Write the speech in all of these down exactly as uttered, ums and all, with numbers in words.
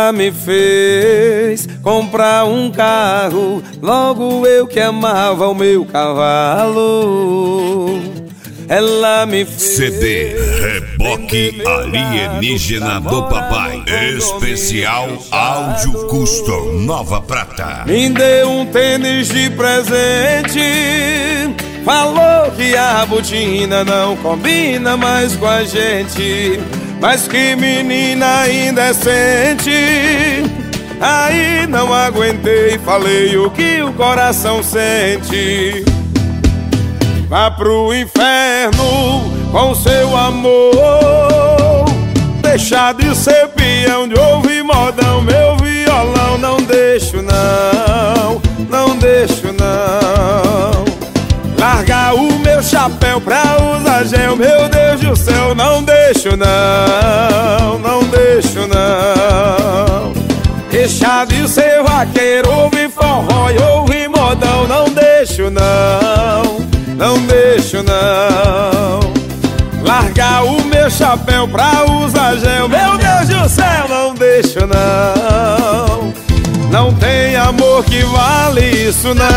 Ela me fez comprar um carro, logo eu que amava o meu cavalo. Ela me fez C D Reboque Alienígena do Papai. Especial Áudio Custom Nova Prata. Me deu um tênis de presente, falou que a botina não combina mais com a gente. Mas que menina indecente. Aí não aguentei, falei o que o coração sente. Vá pro inferno com seu amor, deixar de ser peão, de ouvir modão, meu violão. Não deixo não, não deixo não. Largar o meu chapéu pra usar gel, meu Deus do céu. Não deixo não, não deixo não. Deixar de ser vaqueiro, ouvir forró e ouvir modão. Não deixo não, não deixo não. Largar o meu chapéu pra usar gel, meu Deus do céu. Não deixo não. Não tem amor que vale isso não.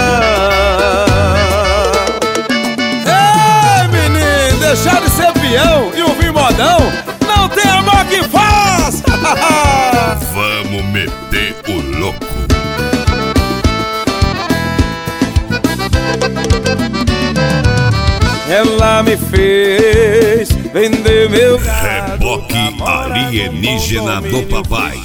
Ei, menino, deixar de ser peão e ouvir modão, não tem amor que faça. Vamos meter o louco. Ela me fez vender meu gado, Reboque Alienígena do Papai.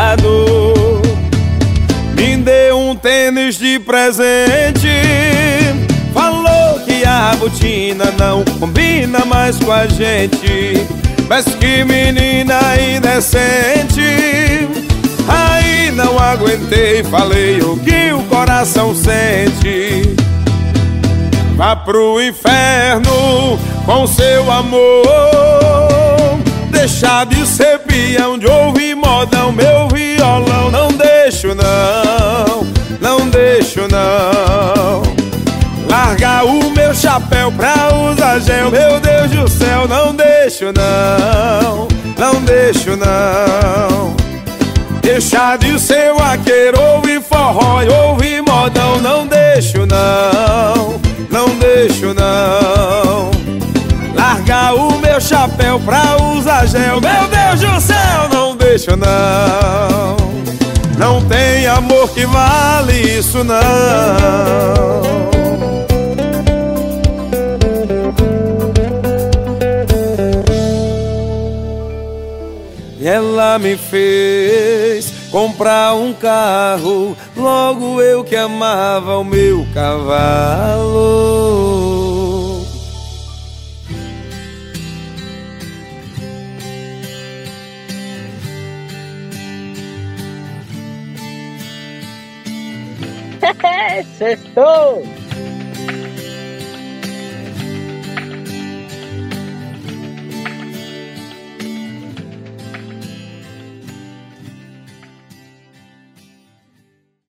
Me deu um tênis de presente, falou que a botina não combina mais com a gente. Mas que menina indecente. Aí não aguentei, falei o que o coração sente. Vá pro inferno com seu amor, deixar de ser peão, de ouvir modão, meu violão. Não deixo não, não deixo não. Largar o meu chapéu pra usar gel, meu Deus do céu. Não deixo não, não deixo não. Deixar de ser vaqueiro, ouvir forró e ouvir modão. Não deixo não, não deixo não. Largar o meu chapéu pra usar gel, meu Deus do céu. Não deixo não. Não tem amor que vale isso não. Ela me fez comprar um carro, logo eu que amava o meu cavalo. Sextou!